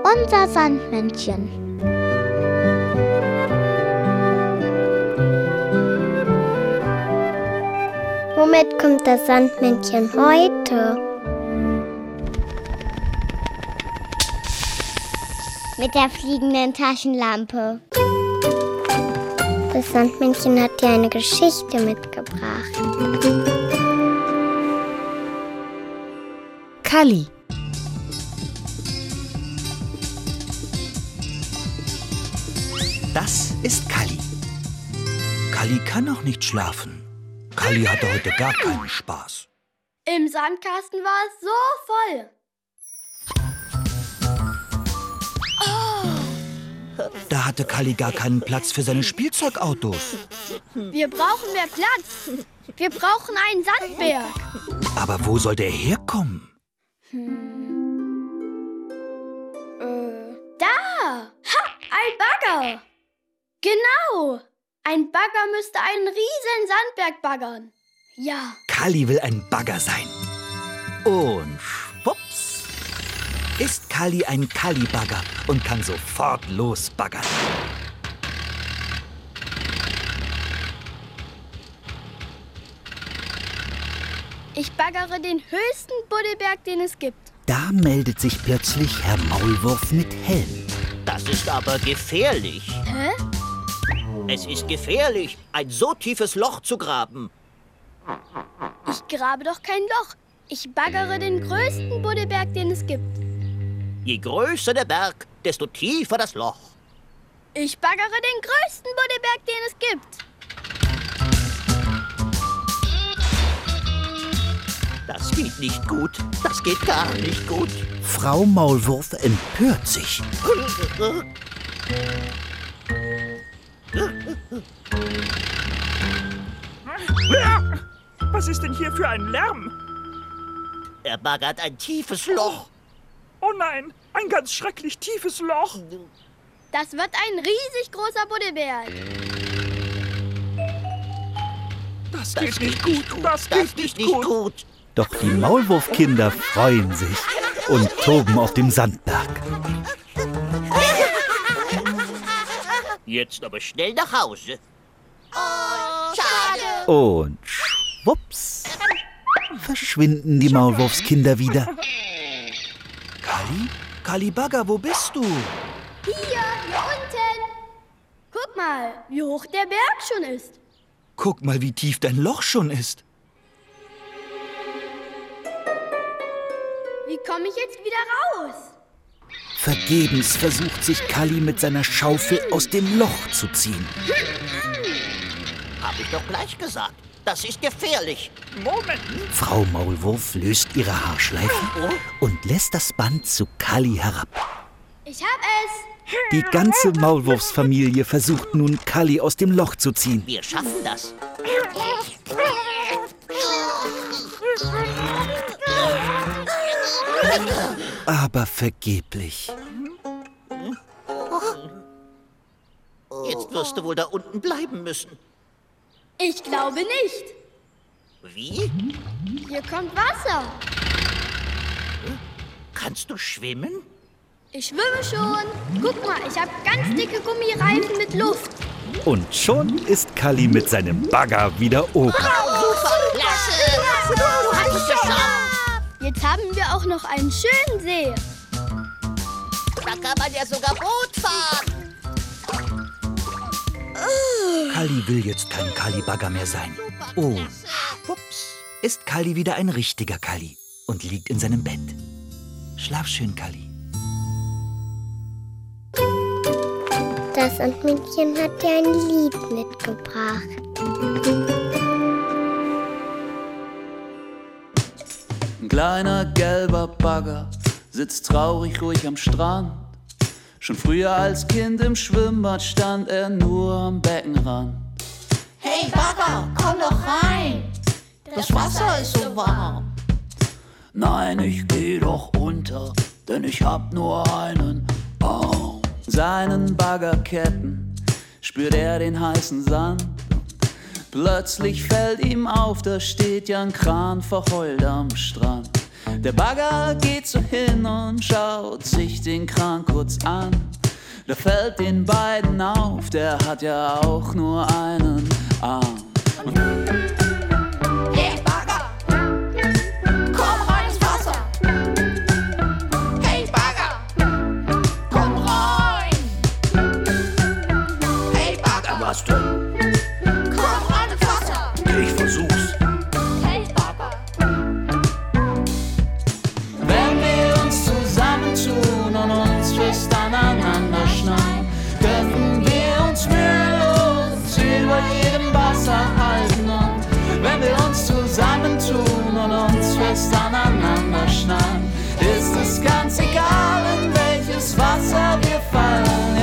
unser Sandmännchen. Womit kommt das Sandmännchen heute? Mit der fliegenden Taschenlampe. Das Sandmännchen hat dir eine Geschichte mitgebracht. Kalli. Das ist Kalli. Kalli kann noch nicht schlafen. Kalli hatte heute gar keinen Spaß. Im Sandkasten war es so voll. Da hatte Kalli gar keinen Platz für seine Spielzeugautos. Wir brauchen mehr Platz. Wir brauchen einen Sandberg. Aber wo soll der herkommen? Da! Ha! Ein Bagger! Genau! Ein Bagger müsste einen riesen Sandberg baggern. Ja. Kalli will ein Bagger sein. Und schwupps ist Kalli ein Kalli-Bagger und kann sofort losbaggern. Ich baggere den höchsten Buddelberg, den es gibt. Da meldet sich plötzlich Herr Maulwurf mit Helm. Das ist aber gefährlich. Hä? Es ist gefährlich, ein so tiefes Loch zu graben. Ich grabe doch kein Loch. Ich baggere den größten Buddelberg, den es gibt. Je größer der Berg, desto tiefer das Loch. Ich baggere den größten Buddelberg, den es gibt. Das geht nicht gut. Das geht gar nicht gut. Frau Maulwurf empört sich. Was ist denn hier für ein Lärm? Er baggert ein tiefes Loch. Oh nein, ein ganz schrecklich tiefes Loch. Das wird ein riesig großer Buddelberg. Das geht nicht gut. Das geht nicht gut. Doch die Maulwurfkinder freuen sich und toben auf dem Sandberg. Jetzt aber schnell nach Hause. Schade. Und schwupps verschwinden die Maulwurfskinder wieder. Kalli? Kalli Bagger, wo bist du? Hier unten. Guck mal, wie hoch der Berg schon ist. Guck mal, wie tief dein Loch schon ist. Wie komme ich jetzt wieder raus? Vergebens versucht sich Kalli mit seiner Schaufel aus dem Loch zu ziehen. Hab ich doch gleich gesagt. Das ist gefährlich. Moment. Frau Maulwurf löst ihre Haarschleifen und lässt das Band zu Kalli herab. Ich hab es. Die ganze Maulwurfsfamilie versucht nun, Kalli aus dem Loch zu ziehen. Wir schaffen das. Aber vergeblich. Jetzt wirst du wohl da unten bleiben müssen. Ich glaube nicht. Wie? Hier kommt Wasser. Kannst du schwimmen? Ich schwimme schon. Guck mal, ich habe ganz dicke Gummireifen mit Luft. Und schon ist Kalli mit seinem Bagger wieder oben. Klasse! Du hast es geschafft! Jetzt haben wir auch noch einen schönen See. Da kann man ja sogar Boot fahren. Kalli will jetzt kein Kalli-Bagger mehr sein. Oh, schwupps, ist Kalli wieder ein richtiger Kalli und liegt in seinem Bett. Schlaf schön, Kalli. Das Sandmännchen hat dir ein Lied mitgebracht. Ein kleiner gelber Bagger sitzt traurig ruhig am Strand. Schon früher als Kind im Schwimmbad stand er nur am Beckenrand. Hey Bagger, komm doch rein. Das Wasser ist so warm. Nein, ich geh doch unter, denn ich hab nur einen Arm. Seinen Baggerketten spürt er den heißen Sand. Plötzlich fällt ihm auf, da steht ja ein Kran verheult am Strand. Der Bagger geht so hin und schaut sich den Kran kurz an. Da fällt den beiden auf, der hat ja auch nur einen Arm. Hey Bagger, komm rein ins Wasser. Hey Bagger, komm rein. Hey Bagger, Was denn? komm rein ins Wasser. Ich versuch's. Hey Bagger. Wenn wir uns zusammentun und uns fest aneinander schneiden, könnten wir uns mühelos über jedem Wasser halten. Und wenn wir uns zusammentun und uns fest aneinander schneiden, ist es ganz egal, in welches Wasser wir fallen.